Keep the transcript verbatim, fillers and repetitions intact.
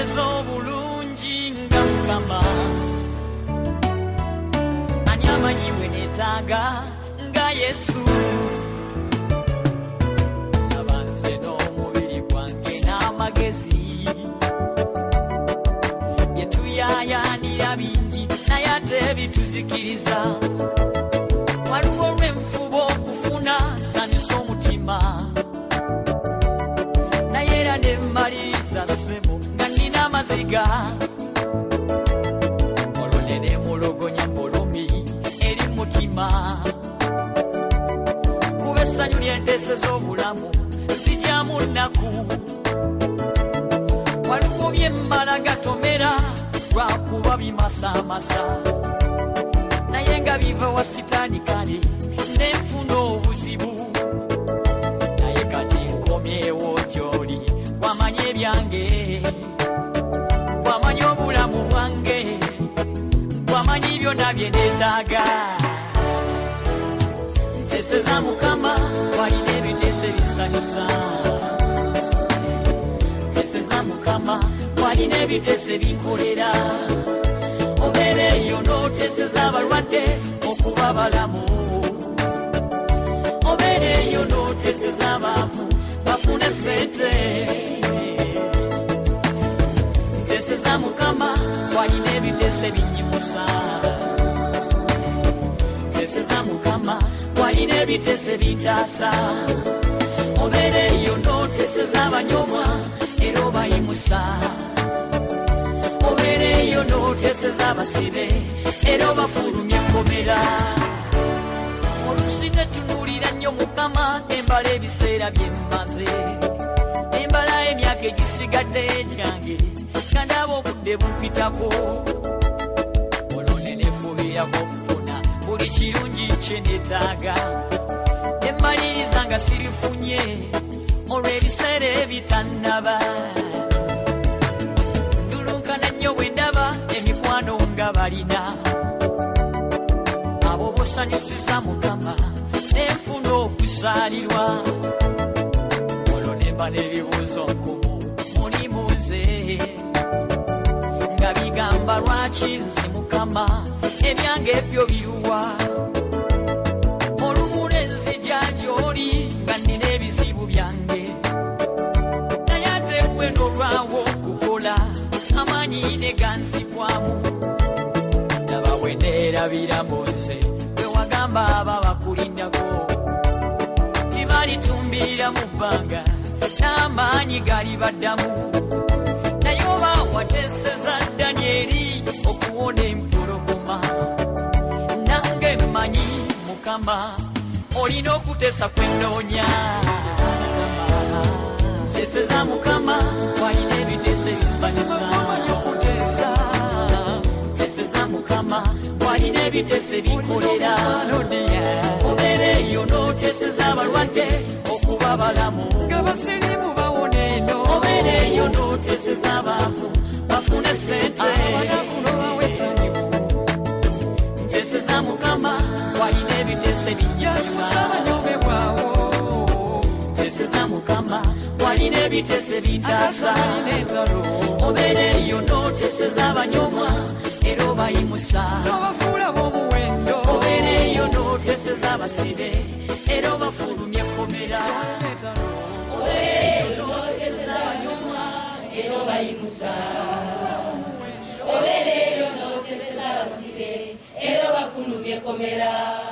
Nteeseza obulungi nga Mukama, ani amanyi bwe neetaaga nga Yesu. Nabanze n'omubiri gwange n'amagezi, bye tuyaayaanira bingi naye ate bituzikiriza. Waliwo olw'enfuba okufuna nsanyusa omutima, naye era ne mmaliriza ssebo nga nnina amaziga. Olwo ne neemulugunya mpolumi eri mutima, kuba essanyu lyenteeseza obulamu sijjamu nnaku. Waliwo bye mmala gatomera lwakuba bimasamasa, naye nga biva wa sitaani kale nenfuna obuzibu. Naye kati nkomyewo gy'oli, gwamanya ebyange, gwamanya obulamu bwange, gwamanya byonna bye neetaaga. Nteeseza Mukama, walina ebiteeso ebinsanyusa. Nteeseza Mukama, walina ebiteeso ebinkolera. Obeereyo n'oteeseza abalwadde okuba balamu, obeereyo n'oteeseza abaavu bafune ssente. Nteeseza Mukama, walina ebiteeso ebinyimusa. Nteeseza Mukama, walina ebiteeso ebintaasa. Obeereyo n'oteeseza abanyomwa era obayimusa, obeereyo n'oteeseza abasibe era obafulumya enkomera. Oluusi netunuulira nnyo Mukama embala ebiseera bye mmaze, embala emyaka egisigadde gyange nga ndaba obudde bumpitako. Olwo ne neefuubirako okufuna buli kirungi kye neetaaga, emmaliriza nga sirifunye olw'ebiseera ebitannaba. Ndulunkana nnyo bwe ndaba emikwano nga balina abo bosanyusiza Mukama, nenfuna okusaalirwa. Olwo ne mba n'ebibuuzo nkumu mulimu nze, nga bigamba lwaki nze Mukama ebyange ebyo biruwa. Olumula enzija gy'oli nga nnina ebizibu byange, naye ate gwe n'olwawo okukola amaanyi ne ganzibwamu. Ndaba bwe neerabira Mose bwe wagamba aba bakulindako, tibalitumbira mu bbanga n'amaanyi gali baddamu. Naye oba wateeseza Danyeri okuwona empologoma, nange mmanyi Mukama olina okuteesa kwenoonya. Nteeseza Mukama, walina ebiteeso ebinsanyusa. Nteeseza Mukama, walina ebiteeso ebinkolera. Obeereyo n'oteeseza abalwadde okuba balamu, obeereyo n'oteeseza abaavu bafune ssente. Nteeseza Mukama, walina ebiteeso ebinyimusa. Nteeseza Mukama, walina ebiteeso ebintaasa. Obeereyo n'oteeseza abanyomwa era obayimusa, obeereyo n'oteeseza abasibe era obafulumya enkomera. Obeereyo n'oteeseza abanyomwa era obayimusa, obeereyo n'oteeseza abasibe era obafulumya enkomera.